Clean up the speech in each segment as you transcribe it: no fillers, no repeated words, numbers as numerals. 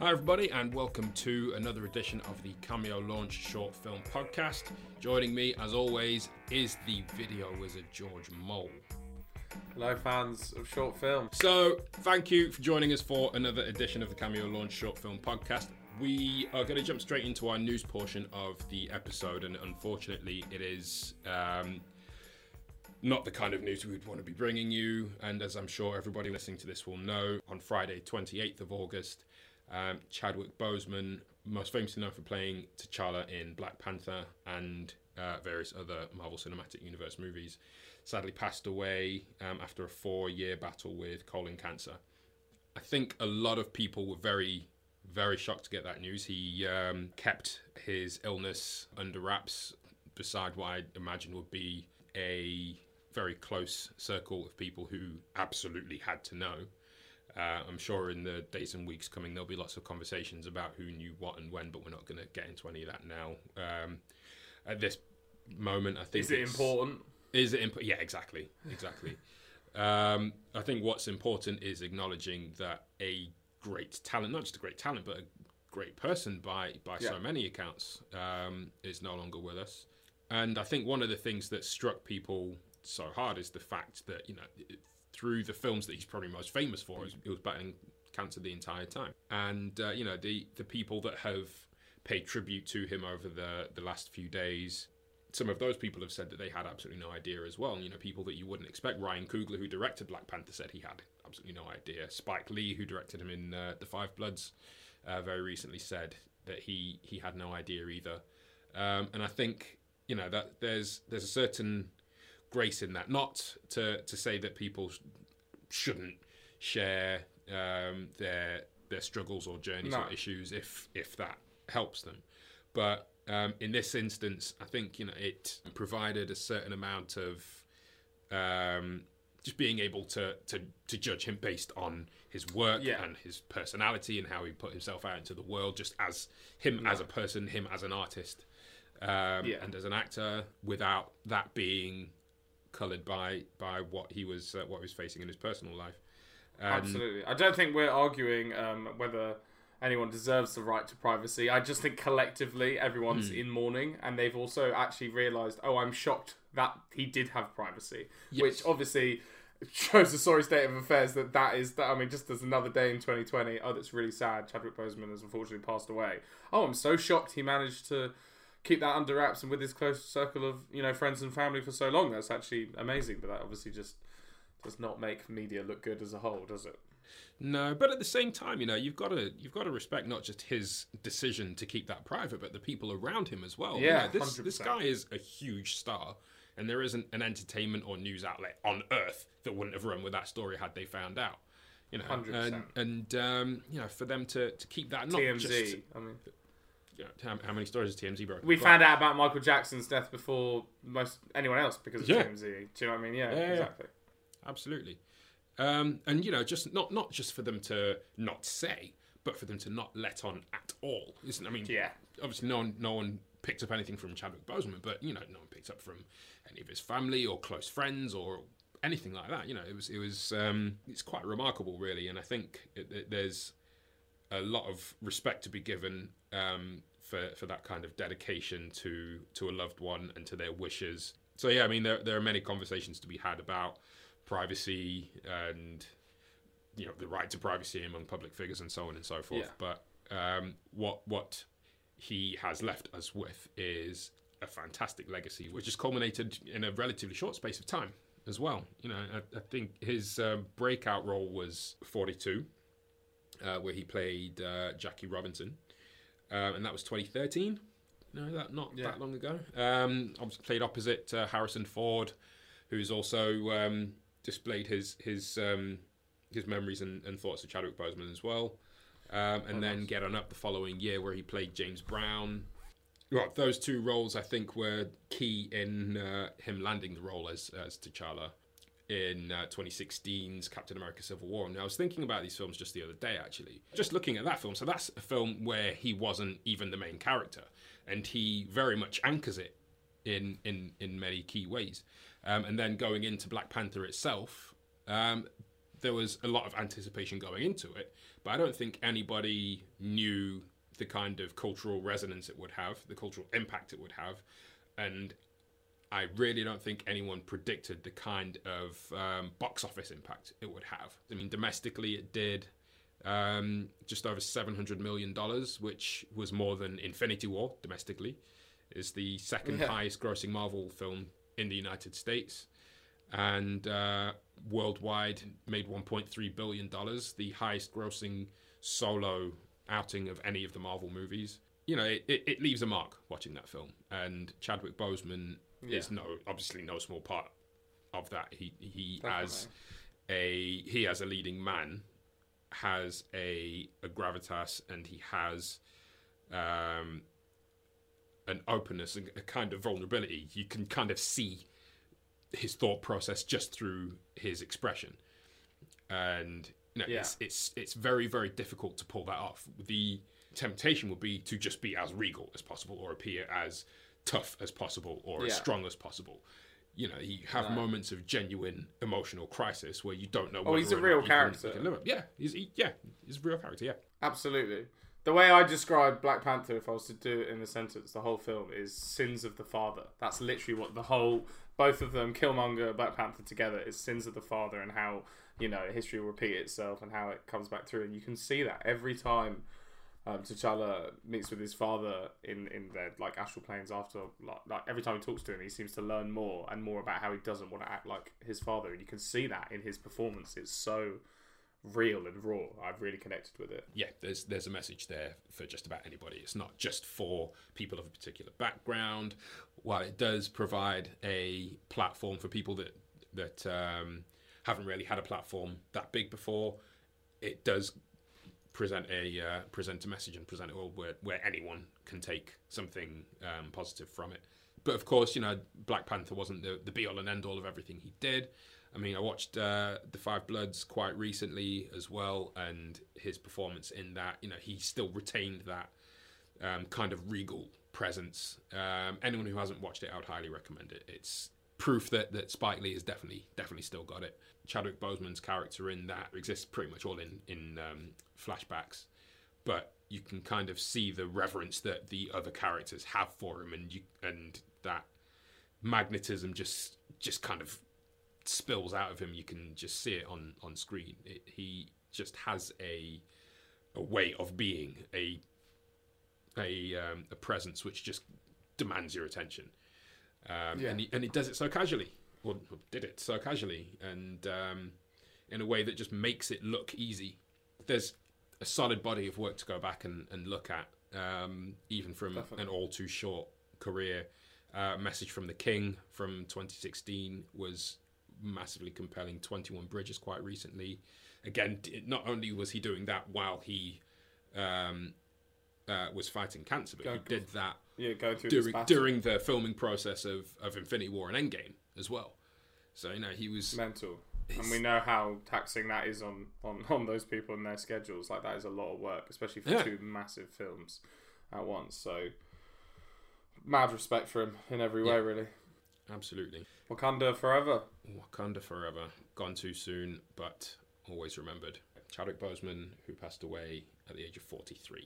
Hi everybody and welcome to another edition of the Cameo Launch Short Film Podcast. Joining me as always is the video wizard George Mole. Hello fans of short film. So thank you for joining us for another edition of the Cameo Launch Short Film Podcast. We are going to jump straight into our news portion of the episode, and unfortunately it is not the kind of news we'd want to be bringing you, and as I'm sure everybody listening to this will know, on Friday 28th of August, Chadwick Boseman, most famously known for playing T'Challa in Black Panther and various other Marvel Cinematic Universe movies, sadly passed away after a 4-year battle with colon cancer. I think a lot of people were very, very shocked to get that news. He kept his illness under wraps beside what I imagine would be a very close circle of people who absolutely had to know. I'm sure in the days and weeks coming there'll be lots of conversations about who knew what and when, but we're not going to get into any of that now. At this moment, I think Is it important? Is it important? Yeah, exactly. I think what's important is acknowledging that a great talent, not just a great talent, but a great person by so many accounts, is no longer with us. And I think one of the things that struck people so hard is the fact that, you know, through the films that he's probably most famous for, he was battling cancer the entire time. And, you know, the people that have paid tribute to him over the last few days, some of those people have said that they had absolutely no idea as well. You know, people that you wouldn't expect. Ryan Coogler, who directed Black Panther, said he had absolutely no idea. Spike Lee, who directed him in The Five Bloods, very recently said that he had no idea either. And I think, you know, that there's a certain grace in that. Not to say that people shouldn't share their struggles or journeys or issues if that helps them. But in this instance, I think, you know, it provided a certain amount of just being able to judge him based on his work and his personality and how he put himself out into the world, just as him as a person, him as an artist, and as an actor, without that being coloured by what he was facing in his personal life. Absolutely. I don't think we're arguing whether anyone deserves the right to privacy. I just think collectively everyone's in mourning, and they've also actually realised, I'm shocked that he did have privacy, which obviously shows the sorry state of affairs that is, I mean, just as another day in 2020, that's really sad. Chadwick Boseman has unfortunately passed away. I'm so shocked he managed to keep that under wraps and with his close circle of, you know, friends and family for so long. That's actually amazing, but that obviously just does not make media look good as a whole, does it? No, but at the same time, you know, you've got to respect not just his decision to keep that private, but the people around him as well. Yeah, you know, this guy is a huge star, and there isn't an entertainment or news outlet on Earth that wouldn't have run with that story had they found out. You know, 100%. And you know, for them to keep that, not TMZ, just, I mean, you know, how many stories has TMZ broken? We found out about Michael Jackson's death before most anyone else because of TMZ. Do you know what I mean? Yeah, exactly. Absolutely. And, you know, just not just for them to not say, but for them to not let on at all. I mean, obviously no one picked up anything from Chadwick Boseman, but, you know, no one picked up from any of his family or close friends or anything like that. You know, it's quite remarkable, really. And I think there's a lot of respect to be given for that kind of dedication to a loved one and to their wishes. So, yeah, I mean, there are many conversations to be had about privacy and, you know, the right to privacy among public figures and so on and so forth. Yeah. But what he has left us with is a fantastic legacy, which has culminated in a relatively short space of time as well. You know, I think his breakout role was 42, where he played Jackie Robinson, and that was 2013. No, that long ago. Obviously played opposite Harrison Ford, who's also displayed his memories and thoughts of Chadwick Boseman as well. Then get on up the following year where he played James Brown. Well, those two roles I think were key in him landing the role as T'Challa in 2016's Captain America Civil War. And I was thinking about these films just the other day, actually. Just looking at that film, so that's a film where he wasn't even the main character, and he very much anchors it in many key ways. And then going into Black Panther itself, there was a lot of anticipation going into it, but I don't think anybody knew the kind of cultural resonance it would have, the cultural impact it would have, and I really don't think anyone predicted the kind of box office impact it would have. I mean, domestically it did just over $700 million, which was more than Infinity War domestically. Is the second highest grossing Marvel film in the United States. And worldwide made $1.3 billion, the highest grossing solo outing of any of the Marvel movies. You know, it leaves a mark watching that film. And Chadwick Boseman is obviously no small part of that. He as a leading man has a gravitas, and he has an openness, a kind of vulnerability. You can kind of see his thought process just through his expression, and it's very, very difficult to pull that off. The temptation would be to just be as regal as possible, or appear as tough as possible, or as strong as possible. You know, you have moments of genuine emotional crisis where you don't know. Oh, he's a real character. He's a real character. Yeah, absolutely. The way I describe Black Panther, if I was to do it in a sentence, the whole film is sins of the father. That's literally what both of them, Killmonger, Black Panther together, is sins of the father, and how, you know, history will repeat itself and how it comes back through. And you can see that every time T'Challa meets with his father in their like astral planes after, like every time he talks to him, he seems to learn more and more about how he doesn't want to act like his father. And you can see that in his performance. It's so real and raw. I've really connected with it. Yeah, there's a message there for just about anybody. It's not just for people of a particular background. While it does provide a platform for people that haven't really had a platform that big before, it does present a message and present a world where anyone can take something positive from it. But of course, you know, Black Panther wasn't the be all and end all of everything he did. I mean, I watched The Five Bloods quite recently as well, and his performance in that, you know, he still retained that kind of regal presence. Anyone who hasn't watched it, I would highly recommend it. It's proof that Spike Lee has definitely still got it. Chadwick Boseman's character in that exists pretty much all in flashbacks, but you can kind of see the reverence that the other characters have for him, and that magnetism just kind of spills out of him. You can just see it on screen. He just has a way of being, a presence which just demands your attention. And he does it so casually, or did it so casually, and in a way that just makes it look easy. There's a solid body of work to go back and look at, even from an all too short career. Message from the King from 2016 was massively compelling. 21 Bridges quite recently. Again, not only was he doing that while he was fighting cancer, but he did that during the filming process of Infinity War and Endgame as well. So, you know, he was mental. And we know how taxing that is on those people and their schedules. Like, that is a lot of work, especially for two massive films at once. So, mad respect for him in every way, really. Absolutely. Wakanda forever. Wakanda forever. Gone too soon, but always remembered. Chadwick Boseman, who passed away at the age of 43.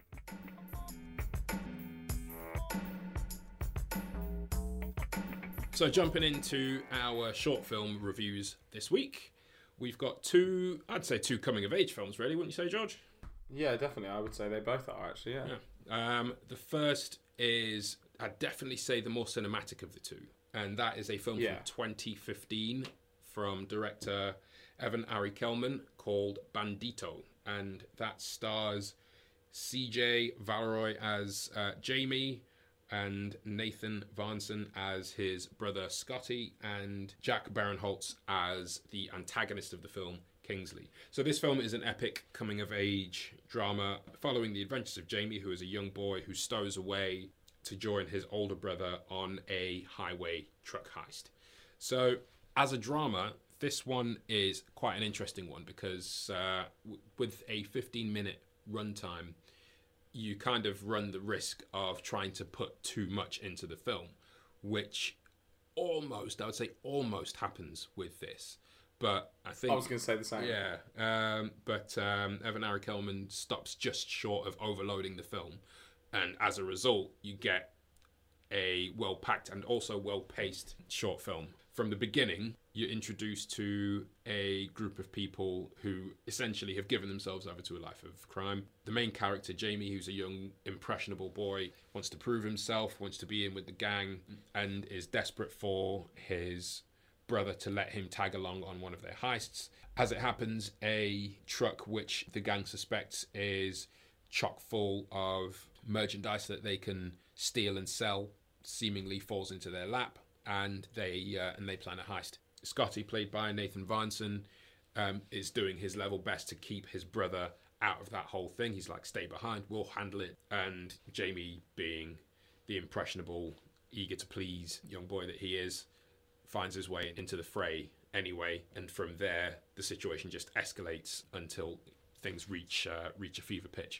So jumping into our short film reviews this week, we've got two coming of age films, really, wouldn't you say, George? Yeah, definitely. I would say they both are, actually, yeah. The first is, I'd definitely say, the more cinematic of the two, and that is a film from 2015 from director Evan Ari Kelman called Bandito, and that stars CJ Valeroy as Jamie, and Nathan Varnson as his brother Scotty, and Jack Barinholtz as the antagonist of the film, Kingsley. So this film is an epic coming-of-age drama following the adventures of Jamie, who is a young boy who stows away to join his older brother on a highway truck heist. So as a drama, this one is quite an interesting one because with a 15-minute runtime, you kind of run the risk of trying to put too much into the film, which almost happens with this. But I think I was going to say the same. Yeah, but Evan Ari Kelman stops just short of overloading the film, and as a result, you get a well-packed and also well-paced short film. From the beginning, you're introduced to a group of people who essentially have given themselves over to a life of crime. The main character, Jamie, who's a young, impressionable boy, wants to prove himself, wants to be in with the gang, and is desperate for his brother to let him tag along on one of their heists. As it happens, a truck which the gang suspects is chock full of merchandise that they can steal and sell seemingly falls into their lap, and they plan a heist. Scotty, played by Nathan Vineson, is doing his level best to keep his brother out of that whole thing. He's like, stay behind, we'll handle it. And Jamie, being the impressionable, eager to please young boy that he is, finds his way into the fray anyway, and from there the situation just escalates until things reach a fever pitch.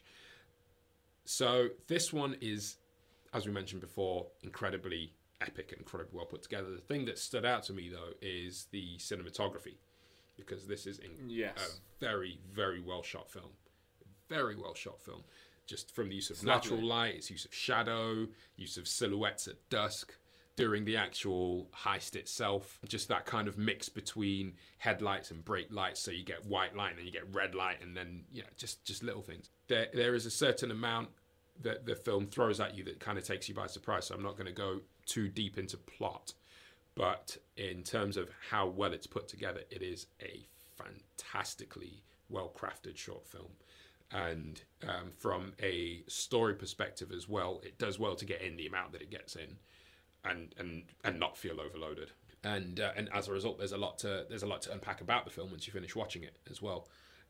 So this one is, as we mentioned before, incredibly epic and incredibly well put together. The thing that stood out to me, though, is the cinematography, because this is a very, very well shot film. Very well shot film. Just from the use of natural light, its use of shadow, use of silhouettes at dusk during the actual heist itself. Just that kind of mix between headlights and brake lights, so you get white light and then you get red light, and then just little things. There is a certain amount that the film throws at you that kind of takes you by surprise, so I'm not going to go too deep into plot, but in terms of how well it's put together, it is a fantastically well-crafted short film. And from a story perspective as well, it does well to get in the amount that it gets in, and not feel overloaded. And as a result, there's a lot to unpack about the film once you finish watching it as well.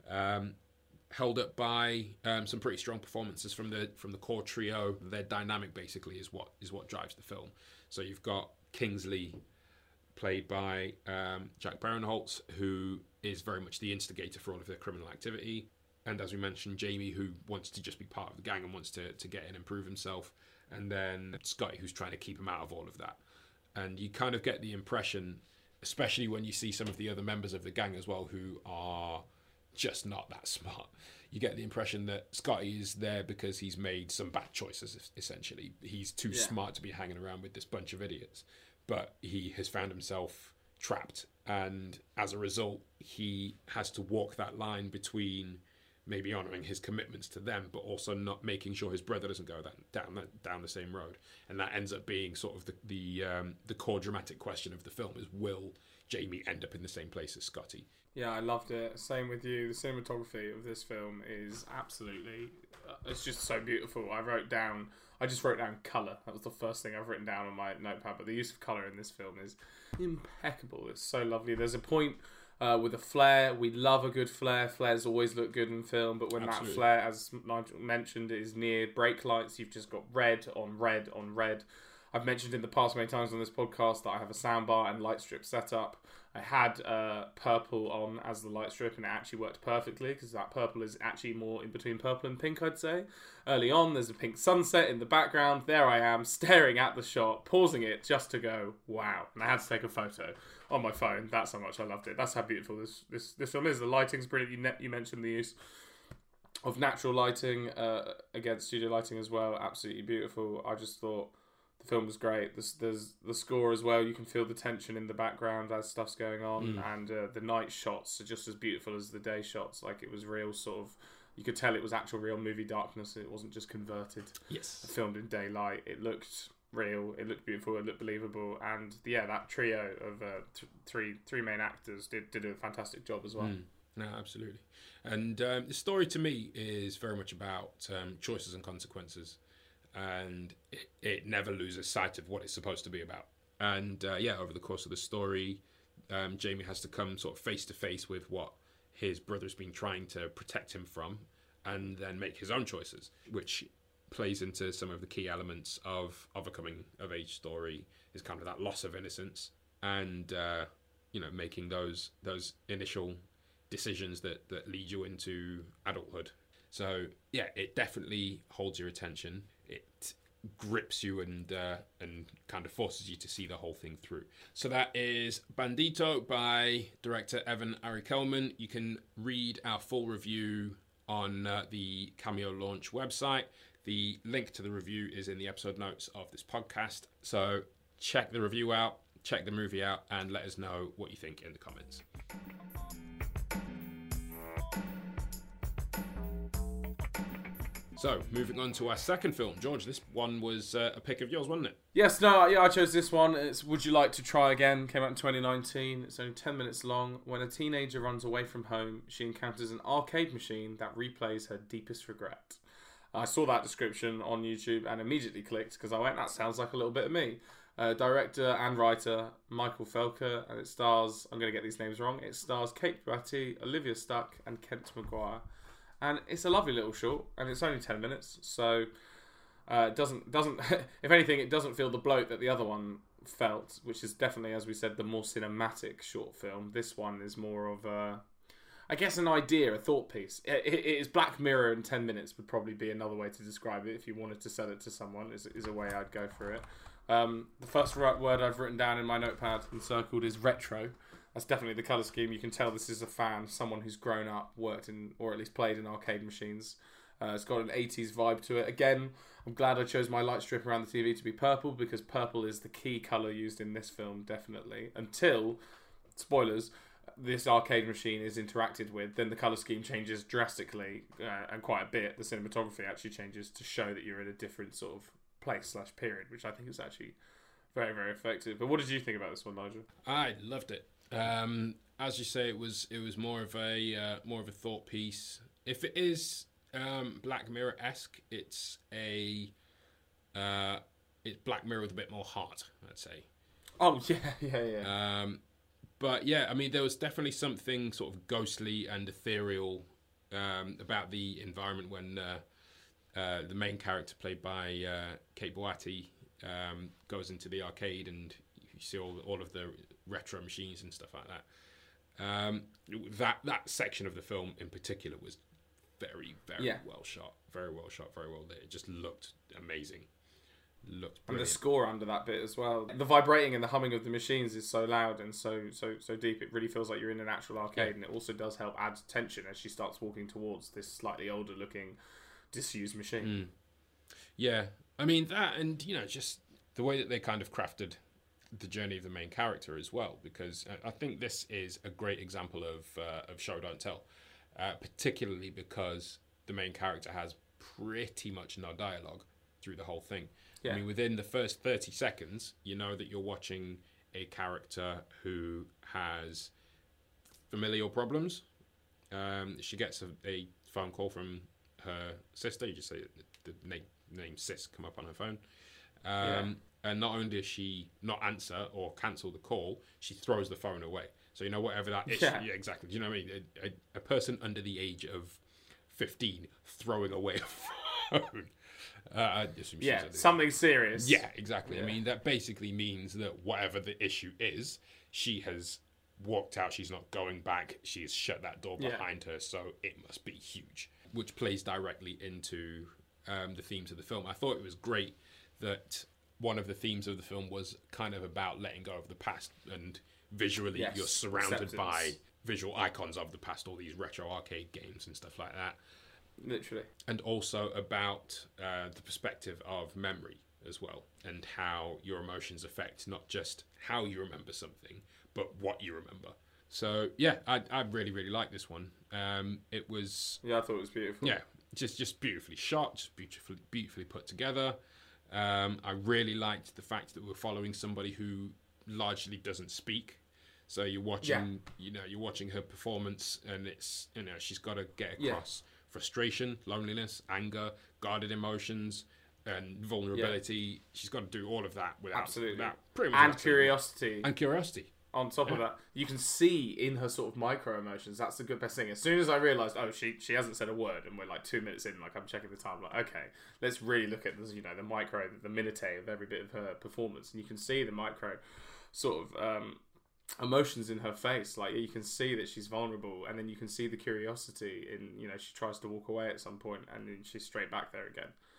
Held up by some pretty strong performances from the core trio. Their dynamic basically is what drives the film. So you've got Kingsley, played by Jack Barinholtz, who is very much the instigator for all of their criminal activity. And as we mentioned, Jamie, who wants to just be part of the gang and wants to get in and prove himself. And then Scotty, who's trying to keep him out of all of that. And you kind of get the impression, especially when you see some of the other members of the gang as well, who are just not that smart. You get the impression that Scotty is there because he's made some bad choices, essentially. He's too smart to be hanging around with this bunch of idiots. But he has found himself trapped. And as a result, he has to walk that line between maybe honouring his commitments to them, but also not making sure his brother doesn't go down the same road. And that ends up being sort of the core dramatic question of the film is, will Jamie end up in the same place as Scotty? Yeah, I loved it. Same with you. The cinematography of this film is absolutely... it's just so beautiful. I just wrote down colour. That was the first thing I've written down on my notepad. But the use of colour in this film is impeccable. It's so lovely. There's a point with a flare. We love a good flare. Flares always look good in film. But when that flare, as Nigel mentioned, is near brake lights, you've just got red on red on red. I've mentioned in the past many times on this podcast that I have a soundbar and light strip set up. I had purple on as the light strip, and it actually worked perfectly because that purple is actually more in between purple and pink, I'd say. Early on, there's a pink sunset in the background. There I am, staring at the shot, pausing it just to go, wow. And I had to take a photo on my phone. That's how much I loved it. That's how beautiful this film is. The lighting's brilliant. You mentioned the use of natural lighting against studio lighting as well. Absolutely beautiful. I just thought the film was great. There's the score as well. You can feel the tension in the background as stuff's going on, and the night shots are just as beautiful as the day shots. Like, it was real sort of... You could tell it was actual real movie darkness. It wasn't just converted. Yes. Filmed in daylight. It looked real. It looked beautiful. It looked believable. And yeah, that trio of three main actors did a fantastic job as well. No, absolutely. And the story to me is very much about choices and consequences. And it never loses sight of what it's supposed to be about. And over the course of the story, Jamie has to come sort of face to face with what his brother's been trying to protect him from, and then make his own choices, which plays into some of the key elements of a coming of age story, is kind of that loss of innocence and making those initial decisions that lead you into adulthood. So yeah, it definitely holds your attention. It grips you and kind of forces you to see the whole thing through. So that is Bandito by director Evan Ari Kelman. You can read our full review on the Cameo launch website. The link to the review is in the episode notes of this podcast. So check the review out, check the movie out, and let us know what you think in the comments. So, moving on to our second film. George, this one was a pick of yours, wasn't it? Yes, no, yeah, I chose this one. It's Would You Like to Try Again? Came out in 2019. It's only 10 minutes long. When a teenager runs away from home, she encounters an arcade machine that replays her deepest regret. I saw that description on YouTube and immediately clicked because I went, that sounds like a little bit of me. Director and writer Michael Felker, and it stars, I'm going to get these names wrong, it stars Kate Buati, Olivia Stuck, and Kent Maguire. And it's a lovely little short, and it's only 10 minutes, so it doesn't if anything, it doesn't feel the bloat that the other one felt, which is definitely, as we said, the more cinematic short film. This one is more of a, I guess, an idea, a thought piece. It is Black Mirror in 10 minutes would probably be another way to describe it if you wanted to sell it to someone, is a way I'd go for it. The first word I've written down in my notepad and circled is retro. That's definitely the colour scheme. You can tell this is a fan, someone who's grown up, worked in, or at least played in arcade machines. It's got an 80s vibe to it. Again, I'm glad I chose my light strip around the TV to be purple, because purple is the key colour used in this film, definitely. Until, spoilers, this arcade machine is interacted with, then the colour scheme changes drastically, and quite a bit. The cinematography actually changes to show that you're in a different sort of place/period, which I think is actually very, very effective. But what did you think about this one, Nigel? I loved it. As you say, it was more of a thought piece. If it is Black Mirror-esque, it's Black Mirror with a bit more heart, I'd say. Oh yeah. But yeah, I mean, there was definitely something sort of ghostly and ethereal about the environment when the main character, played by Kate Buati, goes into the arcade, and you see all of the retro machines and stuff like that. That section of the film in particular was very well shot, very well lit. It just looked amazing. Looked brilliant. And the score under that bit as well. The vibrating and the humming of the machines is so loud and so deep. It really feels like you're in an actual arcade, and it also does help add tension as she starts walking towards this slightly older looking disused machine. Yeah, I mean that, and just the way that they kind of crafted the journey of the main character as well, because I think this is a great example of show don't tell, particularly because the main character has pretty much no dialogue through the whole thing. Yeah. I mean, within the first 30 seconds, you know that you're watching a character who has familial problems. She gets a phone call from her sister. You just say the name Sis come up on her phone. And not only does she not answer or cancel the call, she throws the phone away. So, whatever that issue... Yeah, exactly. Do you know what I mean? A person under the age of 15 throwing away a phone. Something serious. Yeah, exactly. Yeah. I mean, that basically means that whatever the issue is, she has walked out. She's not going back. She has shut that door behind her. So it must be huge, which plays directly into the themes of the film. I thought it was great that one of the themes of the film was kind of about letting go of the past, and visually you're surrounded by visual icons of the past, all these retro arcade games and stuff like that. Literally. And also about the perspective of memory as well, and how your emotions affect not just how you remember something, but what you remember. So yeah, I really, really like this one. It was... Yeah, I thought it was beautiful. Yeah, just beautifully shot, just beautifully put together. I really liked the fact that we're following somebody who largely doesn't speak. So you're watching, you're watching her performance, and it's, she's got to get across frustration, loneliness, anger, guarded emotions, and vulnerability. Yeah. She's got to do all of that without pretty much. And curiosity. And curiosity. On top of that, you can see in her sort of micro emotions. That's the good best thing. As soon as I realised, she hasn't said a word, and we're like 2 minutes in, like I'm checking the time, like okay, let's really look at this, the micro, the minute of every bit of her performance, and you can see the micro sort of emotions in her face. Like you can see that she's vulnerable, and then you can see the curiosity in, she tries to walk away at some point, and then she's straight back there again.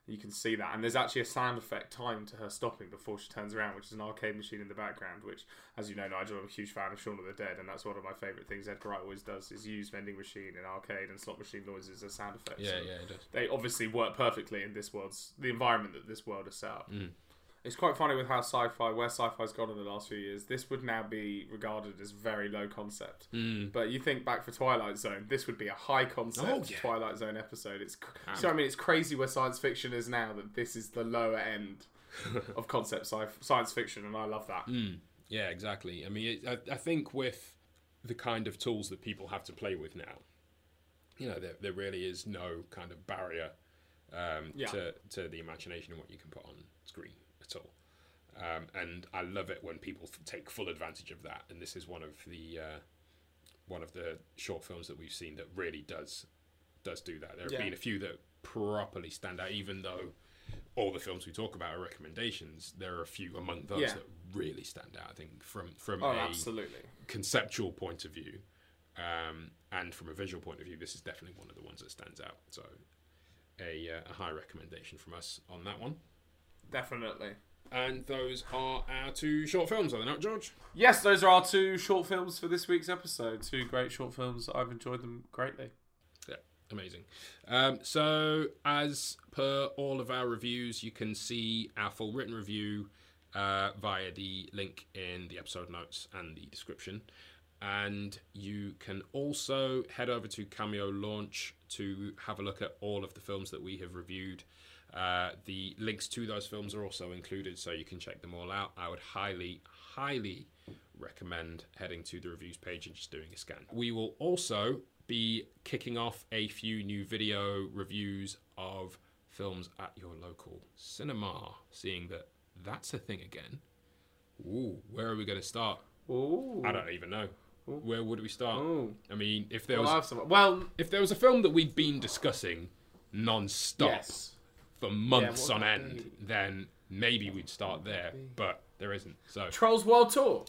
You can see that, and there's actually a sound effect timed to her stopping before she turns around, which is an arcade machine in the background. Which, as you know, Nigel, I'm a huge fan of Shaun of the Dead, and that's one of my favourite things Edgar Wright always does: is use vending machine and arcade and slot machine noises as sound effects. Yeah, yeah, it does. They obviously work perfectly in the environment that this world is set up. It's quite funny with how where sci-fi's gone in the last few years. This would now be regarded as very low concept. But you think back for Twilight Zone, this would be a high concept Twilight Zone episode. It's crazy where science fiction is now, that this is the lower end of concept science fiction, and I love that. Yeah, exactly. I mean, I think with the kind of tools that people have to play with now, you know, there really is no kind of barrier to the imagination and what you can put on screen at all. And I love it when people take full advantage of that. And this is one of the short films that we've seen that really does do that. There have been a few that properly stand out, even though all the films we talk about are recommendations. There are a few among those that really stand out. I think from absolutely conceptual point of view, and from a visual point of view, this is definitely one of the ones that stands out. So a high recommendation from us on that one. Definitely. And those are our 2 short films, are they not, George? Yes, those are our 2 short films for this week's episode. 2 great short films. I've enjoyed them greatly. Yeah, amazing. So, as per all of our reviews, you can see our full written review via the link in the episode notes and the description. And you can also head over to Cameo Launch to have a look at all of the films that we have reviewed. The links to those films are also included, so you can check them all out. I would highly recommend heading to the reviews page and just doing a scan. We will also be kicking off a few new video reviews of films at your local cinema, seeing that that's a thing again. Ooh, where are we going to start? Ooh. I don't even know. Ooh. Where would we start? Ooh. I mean, if there was a film that we'd been discussing non-stop for months on end, then maybe we'd start there, but there isn't. So Trolls World Tour.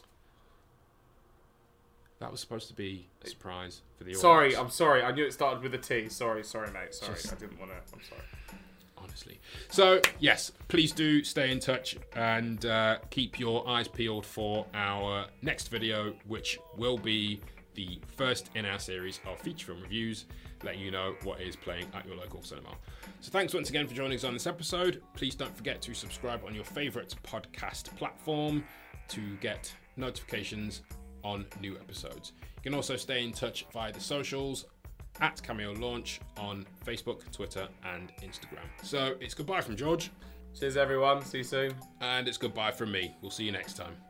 That was supposed to be a surprise for the audience. I'm sorry. I knew it started with a T. Sorry, mate. Sorry, I didn't want to. I'm sorry. Honestly. So, yes, please do stay in touch and keep your eyes peeled for our next video, which will be the first in our series of feature film reviews, letting you know what is playing at your local cinema. So thanks once again for joining us on this episode. Please don't forget to subscribe on your favourite podcast platform to get notifications on new episodes. You can also stay in touch via the socials at Cameo Launch on Facebook, Twitter and Instagram. So it's goodbye from George. Cheers everyone, see you soon. And it's goodbye from me. We'll see you next time.